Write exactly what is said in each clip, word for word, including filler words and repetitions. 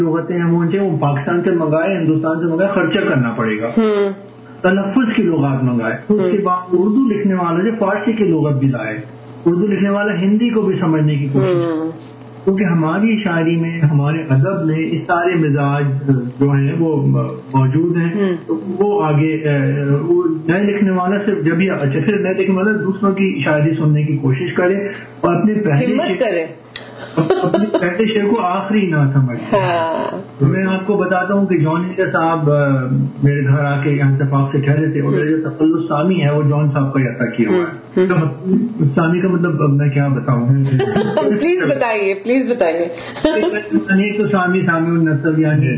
لغتیں ہیں وہ وہ پاکستان سے منگائے, ہندوستان سے منگائے, خرچہ کرنا پڑے گا, تلفظ کی لغات منگائے. اس کے بعد اردو لکھنے والے جو فارسی کی لغت بھی لائے, اردو لکھنے والا ہندی کو بھی سمجھنے کی کوشش کرے, کیونکہ ہماری شاعری میں, ہمارے ادب میں اس سارے مزاج جو ہیں وہ موجود ہیں. تو وہ آگے نئے لکھنے والا صرف جب ہی اچھا پھر نئے لکھنے والا دوسروں کی شاعری سننے کی کوشش کرے اور اپنے پہلے اپنے پہلے شعر کو آخری نہ سمجھے. میں آپ کو بتاتا ہوں کہ جان ہیلر صاحب میرے گھر آ کے یہاں اتفاق سے ٹھہرے تھے, اور میرا جو تخلص سامی ہے وہ جان صاحب کا عطا کیا ہوا ہے. سامی کا مطلب میں کیا بتاؤں, پلیز بتائیے پلیز بتائیے. ایک تو سامی سامی النسب یعنی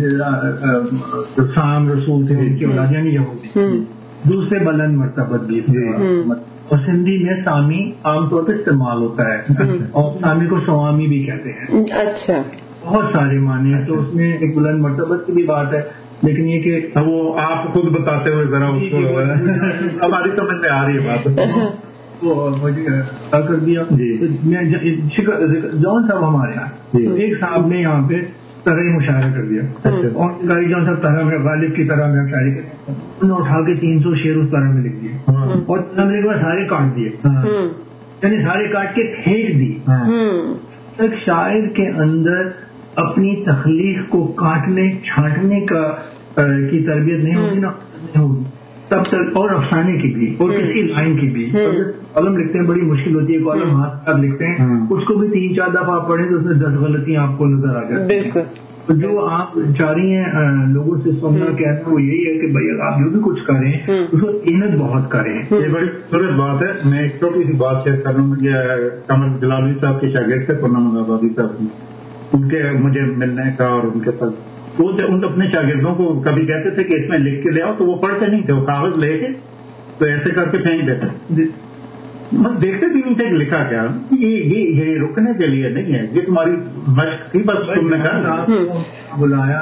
سام رسول تھے ان کی اولاد یعنی یہودی, دوسرے بلند مرتبت بھی تھے. اور سندھی میں سامی عام طور پہ استعمال ہوتا ہے, اور سامی کو سوامی بھی کہتے ہیں. اچھا, بہت سارے معنی ہیں, تو اس میں ایک بلند مرتبت کی بھی بات ہے, لیکن یہ کہ وہ آپ خود بتاتے ہوئے ذرا اس کو ہماری سمجھ میں آ رہی ہے بات, وہ مجھے کر دیا. جون صاحب ہمارے یہاں ایک صاحب نے یہاں پہ طرح مشاعرہ کر دیا, اور گاری جون صاحب طرح میں غالب کی طرح میں شاعری کر, انہوں نے اٹھا کے تین سو شعر اس طرح میں لکھ دیے, اور میرے کے بعد سارے کاٹ دیے, یعنی سارے کاٹ کے پھینک دی. ایک شاعر کے اندر اپنی تخلیق کو کاٹنے چھانٹنے کا کی تربیت نہیں ہوگی نا, نہیں ہوگی تب تک, اور افسانے کی بھی اور کسی لائن کی بھی. کالم لکھتے ہیں بڑی مشکل ہوتی ہے, کالم ہاتھ ساتھ لکھتے ہیں, اس کو بھی تین چار دفعہ آپ پڑھیں تو اس میں دس غلطیاں آپ کو نظر آ جاتی ہیں. تو جو آپ چاہ رہی ہیں لوگوں سے سننا کہنا وہ یہی ہے کہ بھائی آپ جو بھی کچھ کریں اس کو محنت بہت کریں. یہ بڑی خوبصورت بات ہے. میں ایک چھوٹی سی بات شیئر کر رہا ہوں. قمر جلالی صاحب کے شاگرد تھے پورنم آبادی صاحب, ان کے مجھے ملنے کا اور ان کے پاس وہ ان اپنے شاگردوں کو کبھی کہتے تھے کہ اس میں لکھ کے لے آؤ, تو وہ پڑھتے نہیں تھے, وہ کاغذ لے کے تو ایسے کر کے پھینک دیتے. بس دیکھتے بھی نہیں تھے کہ لکھا کیا. یہ یہ رکنے کے لیے نہیں ہے, یہ تمہاری مشق تھی, بس تم نے کہا. بلایا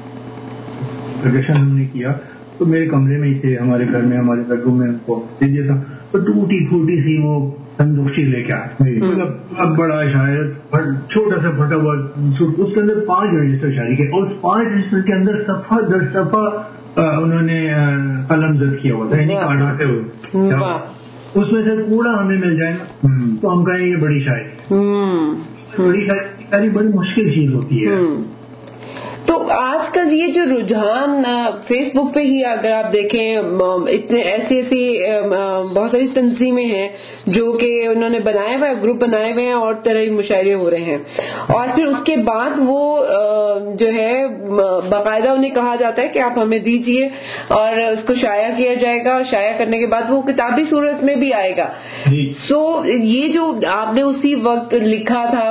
ہم نے کیا تو میرے کمرے میں ہی تھے, ہمارے گھر میں ہمارے بیڈروم میں ان کو دے دیا تھا, تو ٹوٹی پھوٹی سی وہ صندوقچی لے کے آئے, مطلب اب بڑا شاعر چھوٹا سا پھٹا ہوا, اس کے اندر پانچ رجسٹر شاعری کے, اور پانچ رجسٹر کے اندر صفحہ در صفحہ انہوں نے قلم زد کیا ہوا تھا, یعنی کاٹاتے ہوئے. اس میں سے کوڑا ہمیں مل جائے نا تو ہم کہیں یہ بڑی شاعری, بڑی شاعری بڑی مشکل چیز ہوتی ہے. تو آج کل یہ جو رجحان فیس بک پہ ہی اگر آپ دیکھیں, اتنے ایسی ایسی بہت ساری تنظیمیں ہیں جو کہ انہوں نے بنائے ہوئے گروپ بنائے ہوئے ہیں اور طرح مشاعرے ہو رہے ہیں, اور پھر اس کے بعد وہ جو ہے باقاعدہ انہیں کہا جاتا ہے کہ آپ ہمیں دیجئے اور اس کو شائع کیا جائے گا, اور شائع کرنے کے بعد وہ کتابی صورت میں بھی آئے گا. سو یہ جو آپ نے اسی وقت لکھا تھا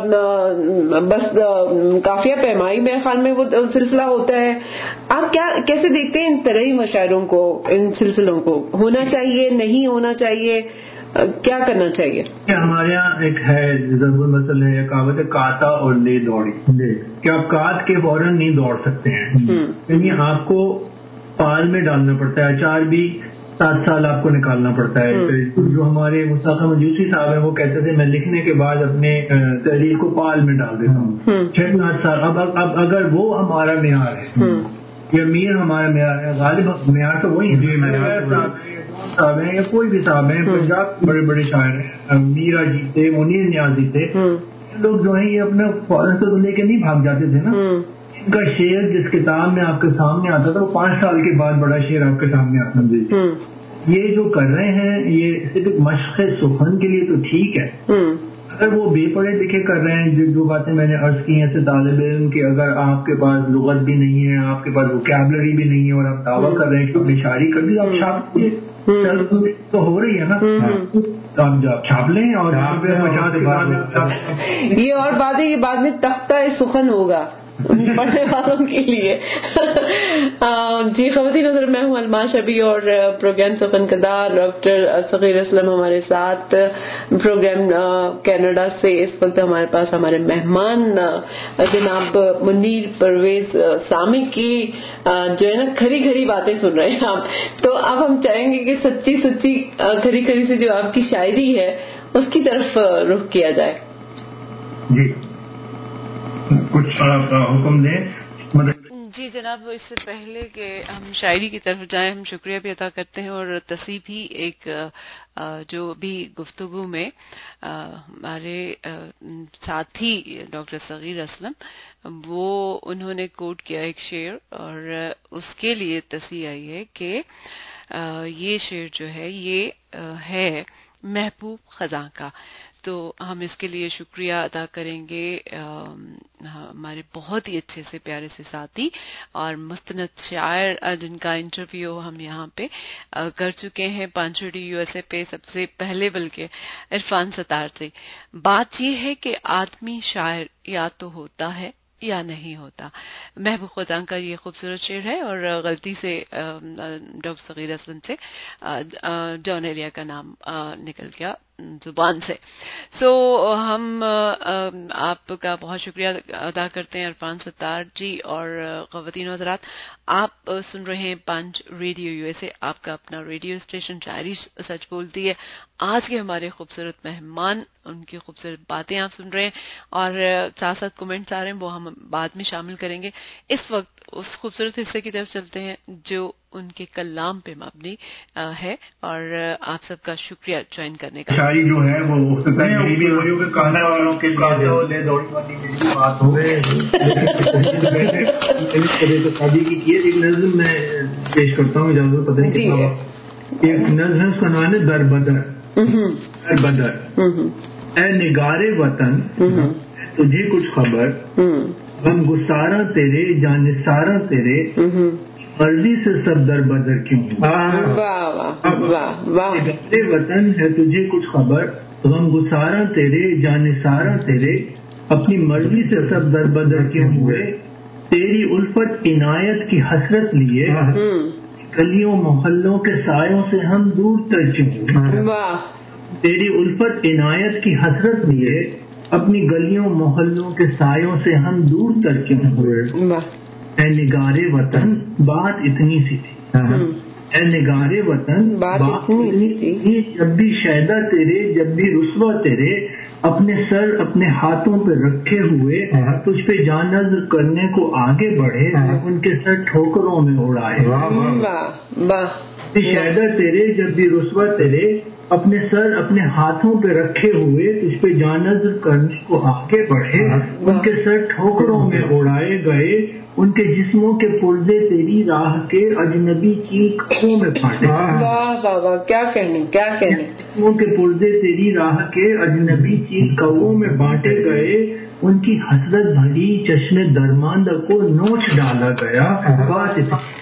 اور بس قافیہ پیمائی میرے خیال میں وہ سلسلہ ہوتا ہے, آپ کیا کیسے دیکھتے ہیں ان طرح مشاعروں کو, ان سلسلوں کو؟ ہونا چاہیے, نہیں ہونا چاہیے, کیا کرنا چاہیے؟ ہمارے یہاں ایک ہے ضرور مسئلہ ہے, کہاوت ہے کاتا اور لے دوڑی, کہ آپ کاٹ کے فوراً نہیں دوڑ سکتے ہیں, یعنی آپ کو پال میں ڈالنا پڑتا ہے, اچار بھی سات سال آپ کو نکالنا پڑتا ہے. جو ہمارے مصطفیٰ مجوسی صاحب ہیں وہ کہتے تھے میں لکھنے کے بعد اپنے تحریر کو پال میں ڈال دیتا ہوں چھ سات سال. اب اب اگر وہ ہمارا معیار ہے یا میر ہمارا معیار ہے, غالب معیار تو وہی ہے, صاحب ہیں یا کوئی بھی صاحب ہیں, پنجاب بڑے بڑے شاعر ہیں, میرا جی تھے, منیر نیازی تھے, لوگ جو ہیں یہ اپنا فوراً سے لے کے نہیں بھاگ جاتے تھے نا. ان کا شعر جس کتاب میں آپ کے سامنے آتا تھا وہ پانچ سال کے بعد بڑا شعر آپ کے سامنے آتا تھا. یہ جو کر رہے ہیں یہ صرف مشق سخن کے لیے تو ٹھیک ہے, اگر وہ بے پڑھے لکھے کر رہے ہیں, جو جو باتیں میں نے عرض کی ہیں سے طالب علم کہ اگر آپ کے پاس لغت بھی نہیں ہے, آپ کے پاس ووکیبلری بھی نہیں ہے, اور آپ دعویٰ کر رہے ہیں کہ بشاری کر دی, آپ چھاپ تو ہو رہی ہے نا, آپ چھاپ لیں اور یہ اور بات ہے, یہ بعد میں تختہ سخن ہوگا پڑھنے والوں کے لیے. جی خواتین نظر, میں ہوں علما شبی اور پروگرام سخن قدار ڈاکٹر صغیر اسلم ہمارے ساتھ پروگرام کینیڈا سے. اس وقت ہمارے پاس ہمارے مہمان جناب منیر پرویز سامی کی جو ہے نا کھری کھری باتیں سن رہے ہیں آپ. تو اب ہم چاہیں گے کہ سچی سچی کھری کھری سے جو آپ کی شاعری ہے اس کی طرف رخ کیا جائے. جی کچھ حکم دیں. جی جناب، اس سے پہلے کہ ہم شاعری کی طرف جائیں، ہم شکریہ بھی ادا کرتے ہیں اور تصحیح بھی. ایک جو بھی گفتگو میں ہمارے ساتھی ڈاکٹر صغیر اسلم، وہ انہوں نے کوٹ کیا ایک شعر، اور اس کے لیے تصحیح آئی ہے کہ یہ شعر جو ہے یہ ہے محبوب خزاں کا. تو ہم اس کے لیے شکریہ ادا کریں گے ہمارے بہت ہی اچھے سے پیارے سے ساتھی اور مستند شاعر جن کا انٹرویو ہم یہاں پہ کر چکے ہیں پانچوڑی یو ایس اے پہ سب سے پہلے، بلکہ عرفان ستار سے. بات یہ ہے کہ آدمی شاعر یا تو ہوتا ہے یا نہیں ہوتا. محبوب خزاں کا یہ خوبصورت شعر ہے، اور غلطی سے ڈاکٹر صغیر اسلم سے جان ایریا کا نام نکل گیا زبان سے. سو so, ہم آپ کا بہت شکریہ ادا کرتے ہیں عرفان ستار جی. اور خواتین و حضرات، آپ سن رہے ہیں Punch radio U S A, آپ کا اپنا ریڈیو اسٹیشن شاعری سچ بولتی ہے. آج کے ہمارے خوبصورت مہمان، ان کی خوبصورت باتیں آپ سن رہے ہیں، اور ساتھ ساتھ کمنٹس آ رہے ہیں، وہ ہم بعد میں شامل کریں گے. اس وقت اس خوبصورت حصے کی طرف چلتے ہیں جو ان کے کلام پہ مبنی ہے، اور آپ سب کا شکریہ جوائن کرنے کا. شاعری جو ہے وہ کھانے والوں کے بات ہو شادی کی کی ایک نظم میں پیش کرتا ہوں، اجازت پتہ نہیں کتنا وقت. ایک نظم ہے، اس کا نام ہے در بدر. در بدر. اے نگارے وطن تجھے کچھ خبر، غم گسارا تیرے جانثارا تیرے، مرضی سے سب در بدر کیوں. نگارے وطن ہے تجھے کچھ خبر، غم گسارا تیرے جانثارا تیرے، اپنی مرضی سے سب در بدر کیوں ہوئے. تیری الفت عنایت کی حسرت لیے، گلیوں محلوں کے سایوں سے ہم دور تر کیوں ہوئے. تیری الفت عنایت کی حسرت لیے، اپنی گلیوں محلوں کے سایوں سے ہم دور تر کیوں ہوئے. اے نگارے وطن بات اتنی سی تھی، اے نگارے وطن بات اتنی تھی، جب بھی شیدا تیرے جب بھی رسوا تیرے، اپنے سر اپنے ہاتھوں پہ رکھے ہوئے، تجھ پہ جان نظر کرنے کو آگے بڑھے، ان کے سر ٹھوکروں میں اڑائے. شیدا تیرے جب بھی رسوا تیرے، اپنے سر اپنے ہاتھوں پہ رکھے ہوئے، تجھ پہ جان نظر کرنے کو آگے بڑھے، ان کے سر ٹھوکروں میں اڑائے گئے، ان کے جسموں کے پرزے تیری راہ کے اجنبی چیخوں میں پھاٹے. کیا کہنے کیا کہنے جسموں کے پرزے تیری راہ کے اجنبی چیخوں میں بانٹے گئے، ان کی حسرت بھری چشم درماندہ کو نوچ ڈالا گیا. بات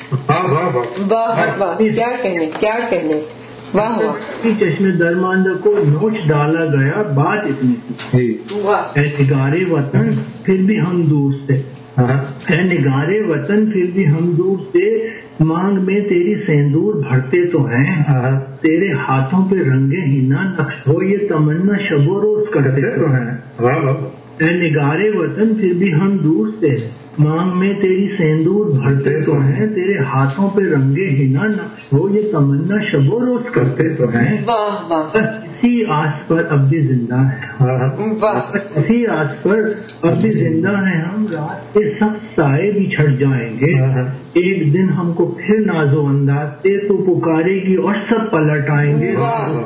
کیا کہنے کیا کہنے چشم درماندہ کو نوچ ڈالا گیا. بات اتنی تھی. اے نگارے وطن پھر بھی ہم دور سے، اے نگارے وطن پھر بھی ہم دور سے، مانگ میں تیری سیندور بھرتے تو ہیں، تیرے ہاتھوں پہ رنگے ہینا نقش ہو یہ تمنا شب و روز کرتے تو ہیں. اے نگارے وطن پھر بھی ہم دور سے، مانگ میں تیری سیندور بھرتے تو ہیں، تیرے ہاتھوں پہ رنگے ہینا نقش ہو یہ تمنا شب و روز کرتے تو ہیں. اسی آس پر اب بھی زندہ ہے، اسی آس پر اب بھی زندہ ہیں ہم، رات کے سب سائے بھی چھٹ جائیں گے، ایک دن ہم کو پھر ناز و انداز سے تو پکارے گی اور سب پلٹ آئیں گے.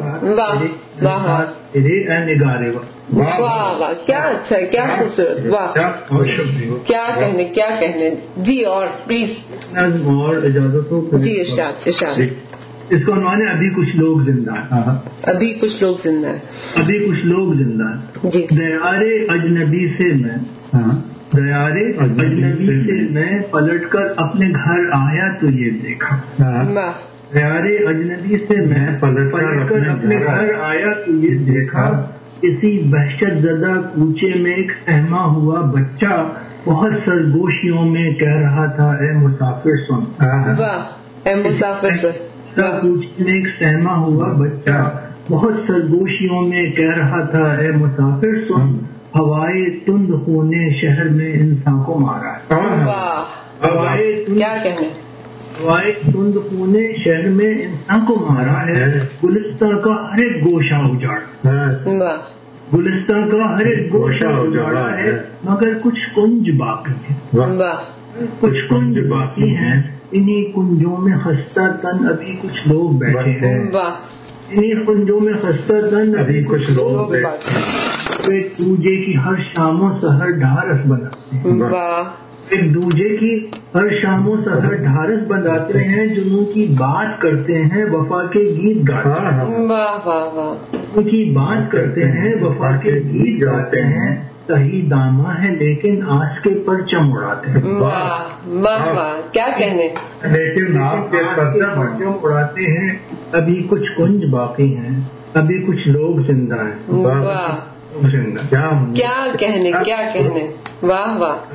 اے نگارے وطن، واہ واہ کیا اچھا ہے، کیا خوبصورت، واہ کیا کہنے کیا کہنے. جی اور پلیز نظم اور اجازت ہو. جی ارشاد ارشاد. اس کا عنوان ہے ابھی کچھ لوگ زندہ ہیں. ابھی کچھ لوگ زندہ ہیں. ابھی کچھ لوگ زندہ ہیں. جی. دیارے اجنبی سے میں، دیارے اجنبی سے میں پلٹ کر اپنے گھر آیا تو یہ دیکھا. دیارے اجنبی سے میں پلٹ کر اپنے گھر آیا تو یہ دیکھا، اسی وحشت زدہ کوچے میں ایک سہما ہوا بچہ بہت سرگوشیوں میں کہہ رہا تھا اے مسافر سن. اے مسافر سن. کوچے میں ایک سہما ہوا بچہ بہت سرگوشیوں میں کہہ رہا تھا اے مسافر سن، ہوائے تند ہونے شہر میں انسان کو مارا ہے. ہوائے کیا کہنے ہوائے تند ہونے شہر میں انسان کو مارا ہے، گلستہ کا ہر ایک گوشہ اجاڑ. गुलिस्तान का हर एक गोशा उजाड़ा है मगर कुछ कुंज बाकी है, कुछ कुंज बाकी हैं, इन्हीं कुंजों में खस्ता तन अभी कुछ लोग बैठे हैं, इन्हीं कुंजों में खस्ता तन अभी कुछ लोग बैठे हैं। वे दूजे की हर शामों सहर ढारस बनाते हैं, एक दूजे की हर शामों सहर ढारस बनाते हैं, जो उनकी बात करते हैं वफा के गीत गाते हैं, वाह वाह वाह, उनकी बात करते हैं वफा के गीत गाते हैं, सही दामा है लेकिन आस के परचम उड़ाते हैं। वाह वाह वाह, क्या कहने, लेकिन आपके परचम उड़ाते हैं, अभी कुछ कुंज बाकी हैं, अभी कुछ लोग जिंदा हैं। वाह जिंदा क्या कहने, क्या कहने, वाह वाह।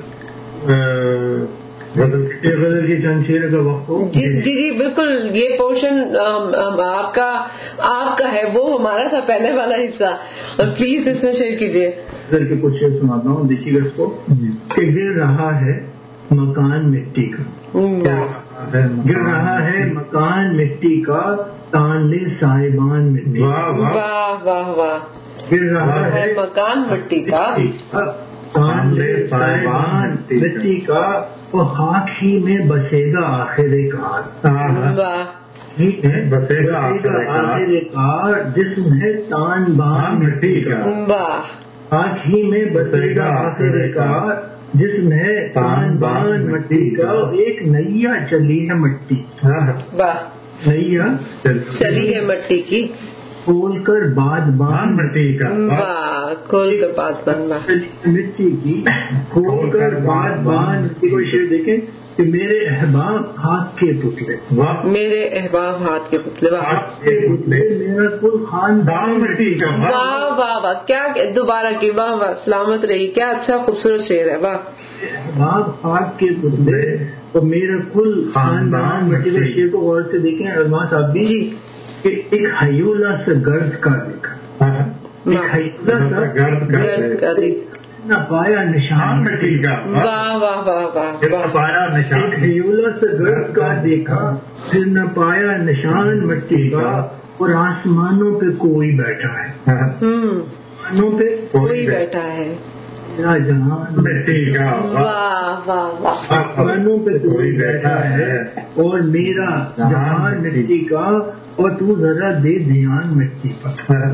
गजल की जंजीर का वक्त हो। जी जी जी बिल्कुल, ये पोर्शन आपका आपका है, वो हमारा था पहले वाला हिस्सा, और प्लीज इसमें शेयर कीजिए। गजल के कुछ शेर सुनाता हूँ, देखिएगा इसको। कि गिर रहा है मकान मिट्टी का, गिर रहा है मकान मिट्टी का, तान ले साहिबान मिट्टी। वाह वाह वाह, गिर रहा है मकान मिट्टी का, तान ले साहिबान मिट्टी का, वो खाक ही में बसेगा आखिर कार। वाह ठीक है, बसेगा आखिर कार, जिस्म है तान बान मिट्टी का। वाह, खाक ही में बसेगा आखिर कार, जिस्म है तान बान मिट्टी का, एक नैया चली है मिट्टी। वाह, नैया चली है मिट्टी की, खोल कर बाद बान मिट्टी का। वाह, खोल कर बाद बान मिट्टी की, खोल कर बाद बान मिट्टी को। शेर देखें कि मेरे अहबाब हाथ के पुतले, मेरे अहबाब हाथ के पुतले, वाह के पुतले, मेरा कुल खानदान मिट्टी का। वाह वाह वाह, क्या दोबारा की, वाह वाह, सलामत रही, क्या अच्छा खूबसूरत शेर है, वाह। अहबाब हाथ के पुतले और मेरा कुल खानदान मिट्टी का। शेर को गौर से देखें अरमान साहब भी जी, कि एक हयूला से गर्द का देखा, एक हयूला सा गर्द का देखा, न पाया निशान मिट्टी का। वाह वाह वाह वाह, पाया निशान, एक हयूला से गर्द का देखा, फिर न पाया निशान मिट्टी का, और आसमानों पे कोई बैठा है, आसमानों पे कोई बैठा है, मेरा जहान मिट्टी का। वाह वाह वाह, आसमानों पे कोई बैठा है और मेरा जहान मिट्टी का, और तू जरा दे ध्यान मिट्टी पर,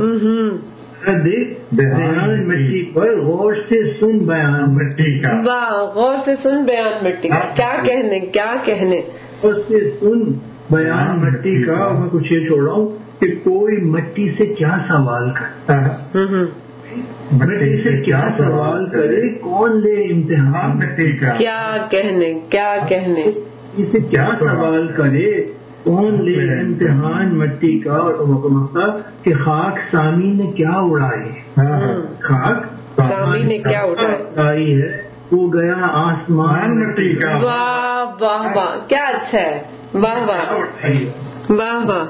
दे ध्यान मिट्टी पर, गौर से सुन बयान मिट्टी का। वाह, गौर से सुन बयान मिट्टी का, क्या कहने, क्या कहने, गौर से सुन बयान मिट्टी का। मैं कुछ ये छोड़ रहा हूँ कि कोई मिट्टी से क्या सवाल करता है, मिट्टी से क्या सवाल करे, कौन ले इम्तिहान मिट्टी का। क्या कहने, क्या कहने, इसे क्या सवाल करे, कौन ले इम्तिहान मिट्टी का। और मक्का कि खाक सामी ने क्या उड़ाई, खाक सामी ने क्या उड़ाई है, वो गया आसमान मिट्टी का। वाह वाह वाह, क्या अच्छा है, वाह वाह वाह वाह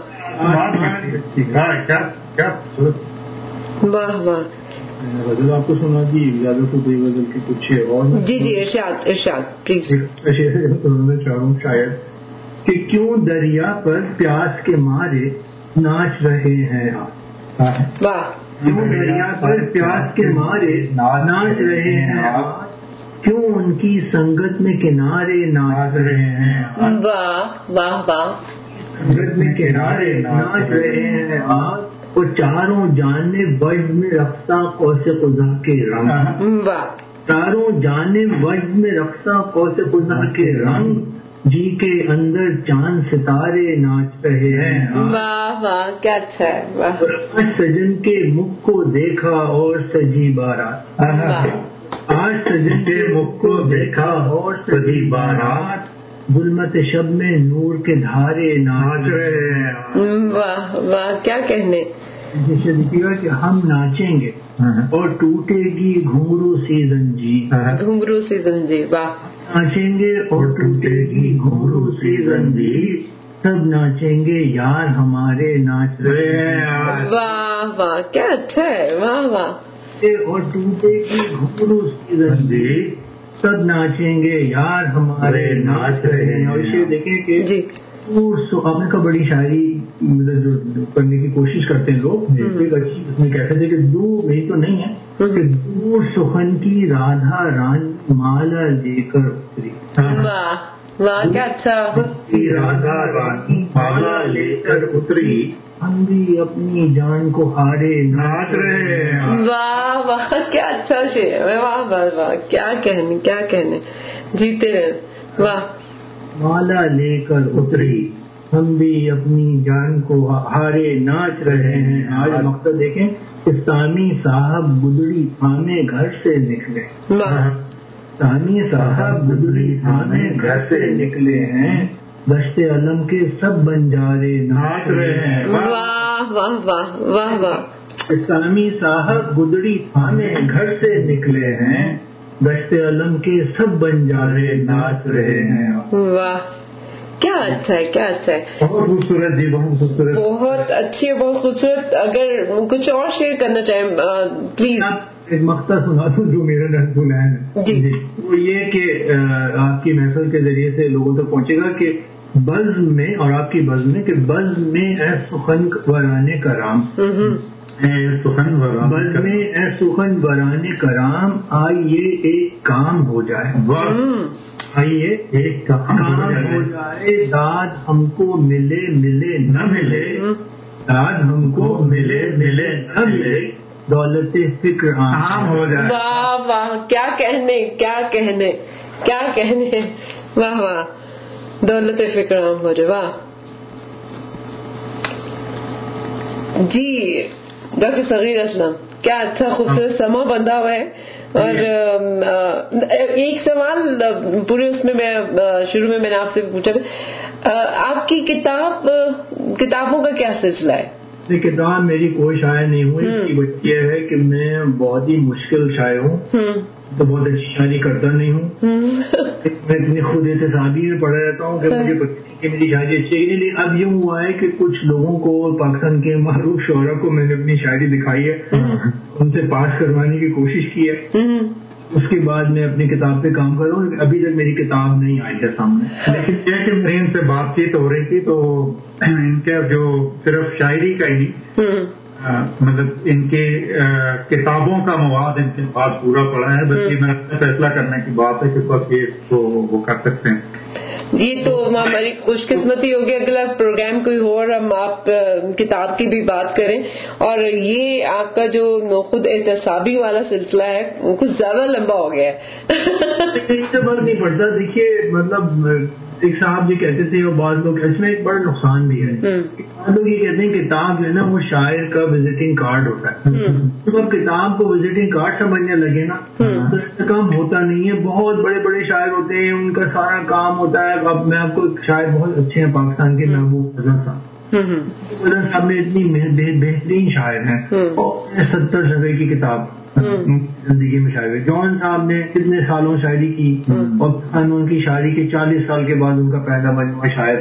वाह वाह। गजल आपको सुना दी, इजाजत हो गई गजल की कुछ और। जी जी, इरशाद इरशाद प्लीज। चारों शायद कि क्यों दरिया पर प्यास के मारे नाच रहे हैं आप। वाह, क्यों दरिया पर प्यास के मारे नाच रहे हैं आप, क्यों उनकी संगत में किनारे नाच रहे हैं। वाह वाह वाह, संगत में किनारे नाच रहे हैं आप, और चारों जाने वज में रफ्ता कौसे खुदा के रंग। वाह, चारों जाने वज में रफ्ता कौसे खुदा के रंग, जी के अंदर चांद सितारे नाच रहे हैं। वाह वाह, क्या अच्छा है, वाह। आज सजन के मुख को देखा और सजी बारात, आज सजन के मुख को देखा और सजी बारात, गुलमत शब में नूर के धारे नाच रहे हैं। वाह वाह, क्या कहने। जैसे देखिएगा कि हम नाचेंगे और टूटेगी घुंघरू सी जंजीर, घुंघरू सी जंजीर, वाह। नाचेंगे और टूटेगी घुंघरू सी जंजीर, सब नाचेंगे यार हमारे नाच रहे हैं। वाह वाह, क्या अच्छा है, वाह वाह। और टूटेगी घुंघरू सी जंजीर, सब नाचेंगे यार हमारे नाच रहे हैं। और इसे देखें कि آپ نے کہا بڑی شاعری مطلب جو کرنے کی کوشش کرتے ہیں لوگ، ایک اچھی اس میں کہتے تھے کہ دور میری تو نہیں ہے کہ دور سخن کی رادھا رانی مالا لے کر اتری. واہ کیا اچھا. رادھا رانی مالا لے کر اتری، ہم بھی اپنی جان کو ہارے ناچ رہے ہیں. واہ واہ کیا اچھا شعر ہے. واہ واہ واہ کیا کہنے کیا کہنے. جیتے رہے. واہ. مالا لے کر اتری، ہم بھی اپنی جان کو ہارے ناچ رہے ہیں. آج مقصد دیکھیں کہ سامی صاحب گدڑی تھامے گھر سے نکلے. سامی صاحب گدڑی تھامے گھر سے نکلے ہیں، دشت علم کے سب بنجارے ناچ رہے ہیں. واہ واہ واہ واہ واہ. سامی صاحب گدڑی تھامے گھر سے نکلے ہیں، دشت علم کے سب بنجارے ناچ رہے ہیں. واہ کیا اچھا ہے کیا اچھا ہے. بہت خوبصورت جی بہت خوبصورت. بہت اچھی ہے بہت خوبصورت. اگر کچھ اور شیئر کرنا چاہیں پلیز. ایک مقطع سنا دوں جو میرا نظر ہے جی. وہ یہ کہ آپ کی محفل کے ذریعے سے لوگوں تک پہنچے گا کہ بزم میں اور آپ کی بزم میں کہ بزم میں اے سخن ورانے کرام، بزم میں اے سخن ورانے کرام، آئیے ایک کام ہو جائے. آئیے ایک کام ہو جائے، داد ہم کو ملے ملے نہ ملے، داد ہم کو ملے ملے نہ ملے، دولت فکر عام ہو جائے. واہ واہ کیا کہنے کیا کہنے کیا کہنے. واہ واہ دولت فکر عام ہو جائے. واہ جی. ڈاکٹر صغیر اسلم کیا اچھا خوبصورت سما بندھا ہوا ہے. اور ایک سوال پورے اس میں میں شروع میں میں نے آپ سے پوچھا، آپ کی کتاب کتابوں کا کیا سلسلہ ہے؟ یہ کتاب میری کوئی شاعر نہیں ہوئی. اس کی وجہ یہ ہے کہ میں بہت ہی مشکل شاعر ہوں، تو بہت اچھی شاعری کرتا نہیں ہوں. میں اتنی خود احتسابی میں پڑھا رہتا ہوں کہ مجھے پتہ نہیں کہ میری شاعری اچھی ہے. لیکن اب یوں ہوا ہے کہ کچھ لوگوں کو پاکستان کے معروف شعراء کو میں نے اپنی شاعری دکھائی ہے، ان سے پاس کروانے کی کوشش کی ہے. اس کے بعد میں اپنی کتاب پہ کام کر رہا ہوں. ابھی تک میری کتاب نہیں آئی ہے سامنے. لیکن یہ کہ میری ان سے بات چیت ہو رہی تھی تو ان کا جو صرف شاعری کا ہی مطلب ان کے کتابوں کا مواد ان کے پاس پورا پڑا ہے، بس یہ میرا فیصلہ کرنے کی بات ہے کہ بس یہ تو وہ کر سکتے ہیں. یہ تو ہماری خوش قسمتی ہوگی اگلا پروگرام کوئی ہو اور ہم آپ کتاب کی بھی بات کریں. اور یہ آپ کا جو خود احتسابی والا سلسلہ ہے کچھ زیادہ لمبا ہو گیا ہے. اس سے فرق نہیں پڑتا. دیکھیے مطلب ایک صاحب جی کہتے تھے اور بعض لوگ اس میں ایک بڑا نقصان بھی ہے. بعض لوگ یہ کہتے ہیں کتاب جو ہے نا وہ شاعر کا وزٹنگ کارڈ ہوتا ہے. جب آپ کتاب کو وزٹنگ کارڈ سمجھنے لگے نا تو ایسا کام ہوتا نہیں ہے. بہت بڑے بڑے شاعر ہوتے ہیں، ان کا سارا کام ہوتا ہے. اب میں آپ کو شاعر بہت اچھے ہیں پاکستان کے، محبوب فضل صاحب. فضل صاحب میں اتنی بہترین شاعر ہیں، ستر صفحے کی کتاب زندگی میں شاعری. جون صاحب نے کتنے سالوں شاعری کی اور ان کی شاعری کے چالیس سال کے بعد ان کا پہلا مجموعہ شاعر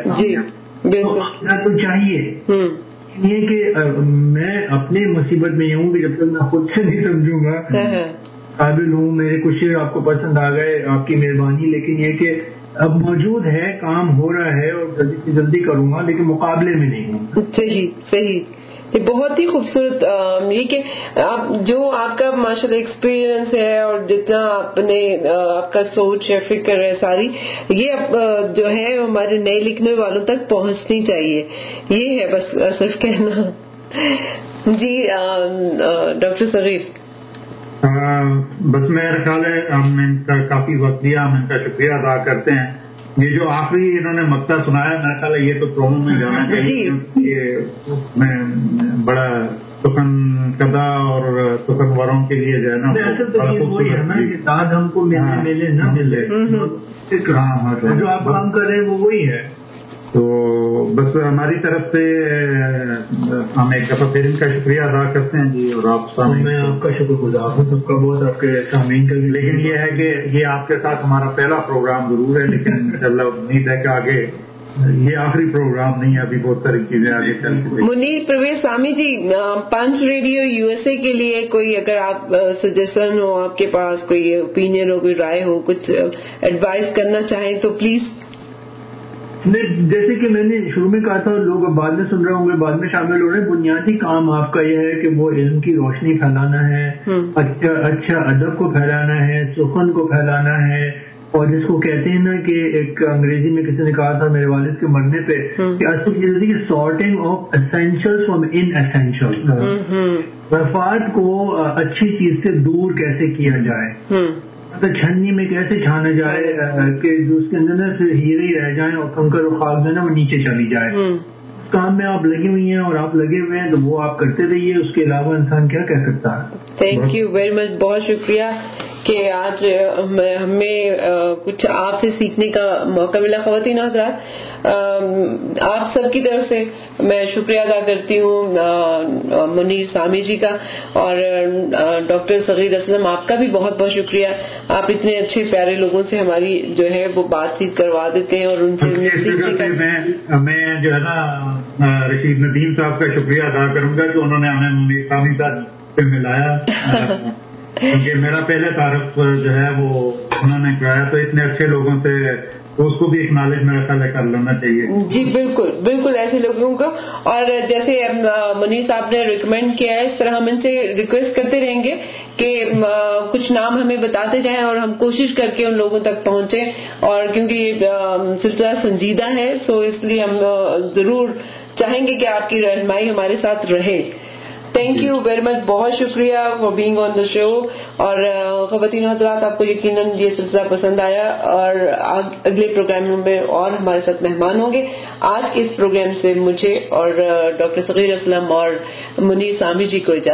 تو چاہیے. یہ کہ میں اپنی مصیبت میں یہ ہوں کہ جب تک میں خود سے نہیں سمجھوں گا قابل ہوں. میرے کچھ شعر آپ کو پسند آ گئے، آپ کی مہربانی. لیکن یہ کہ اب موجود ہے، کام ہو رہا ہے اور جلدی سے جلدی کروں گا، لیکن مقابلے میں نہیں ہوں. صحیح صحیح. یہ بہت ہی خوبصورت یہ کہ آپ جو آپ کا ماشاء اللہ ایکسپیرئنس ہے اور جتنا آپ نے آپ کا سوچ ہے فکر ہے ساری یہ جو ہے ہمارے نئے لکھنے والوں تک پہنچنی چاہیے. یہ ہے بس صرف کہنا. جی ڈاکٹر صغیر. بس میرا خیال ہے ہم نے ان کا کافی وقت دیا، ہم ان کا شکریہ ادا کرتے ہیں. یہ جو آخری انہوں نے مقطع سنایا میرا خیال ہے یہ تو پرومو میں جانا چاہیے. یہ میں بڑا سخن کدا اور سخن وروں کے لیے جو ہے نا داد ہم کو ملے ملے نہ ملے، جو آپ کام کر رہے ہیں وہ وہی ہے. تو بس ہماری طرف سے ہم ایک دفعہ پھر ان کا شکریہ ادا کرتے ہیں جی. اور آپ میں آپ کا شکر گزار ہوں سب کا بہت، آپ کے سامعین کا بھی. لیکن یہ ہے کہ یہ آپ کے ساتھ ہمارا پہلا پروگرام ضرور ہے، لیکن انشاءاللہ امید ہے کہ آگے یہ آخری پروگرام نہیں ہے، ابھی بہت ساری چیزیں آگے چل رہی. Munir Parvez Sami ji, Punch radio U S A کے لیے کوئی اگر آپ سجیشن ہو آپ کے پاس، کوئی اوپینین ہو، کوئی رائے ہو، کچھ ایڈوائز کرنا چاہیں تو پلیز. نہیں، جیسے کہ میں نے شروع میں کہا تھا، لوگ اب بعد میں سن رہے ہوں گے، بعد میں شامل ہو رہے ہیں، بنیادی کام آپ کا یہ ہے کہ وہ علم کی روشنی پھیلانا ہے، اچھا اچھا ادب کو پھیلانا ہے، سخن کو پھیلانا ہے، اور جس کو کہتے ہیں نا کہ ایک انگریزی میں کسی نے کہا تھا میرے والد کے مرنے پہ کہ اصل چیز ہوتی ہے کہ sorting of essential from inessential, مفاد کو اچھی چیز سے دور کیسے کیا جائے، چھنی میں کیسے چھانا جائے کہ جو اس کے اندر سے ہیرے ہی رہ جائیں اور کنکر و خاک جو نا وہ نیچے چلی جائے. اس کام میں آپ لگے ہوئی ہیں اور آپ لگے ہوئے ہیں تو وہ آپ کرتے رہیے، اس کے علاوہ انسان کیا کہہ سکتا ہے. تھینک یو ویری مچ، بہت شکریہ کہ آج ہمیں کچھ آپ سے سیکھنے کا موقع ملا. خواتین حضرات، آپ سب کی طرف سے میں شکریہ ادا کرتی ہوں منیر سامی جی کا، اور ڈاکٹر صغیر اسلم آپ کا بھی بہت بہت شکریہ. آپ اتنے اچھے پیارے لوگوں سے ہماری جو ہے وہ بات چیت کروا دیتے ہیں اور ان سے میں جو ہے نا رشید ندیم صاحب کا شکریہ ادا کروں گا کہ انہوں نے ہمیں منیر سامی صاحب سے ملایا، کیونکہ میرا پہلے تعارف جو ہے وہ انہوں نے کرایا، تو اتنے اچھے لوگوں سے اس کو بھی ایک نالج میرا خیال ہے کر لینا چاہیے. جی بالکل بالکل، ایسے لوگوں کو. اور جیسے منیر صاحب نے ریکمینڈ کیا ہے، اس طرح ہم ان سے ریکویسٹ کرتے رہیں گے کہ کچھ نام ہمیں بتاتے جائیں اور ہم کوشش کر کے ان لوگوں تک پہنچیں، اور کیونکہ یہ سلسلہ سنجیدہ ہے سو اس لیے ہم ضرور چاہیں گے کہ آپ کی رہنمائی ہمارے ساتھ رہے. تھینک یو ویری مچ، بہت شکریہ فار بینگ آن دا شو. اور خواتین حضرات، آپ کو یقیناً یہ سلسلہ پسند آیا اور اگلے پروگراموں میں اور ہمارے ساتھ مہمان ہوں گے. آج کے اس پروگرام سے مجھے اور ڈاکٹر صغیر اسلم اور منیر سامی جی کو اجازت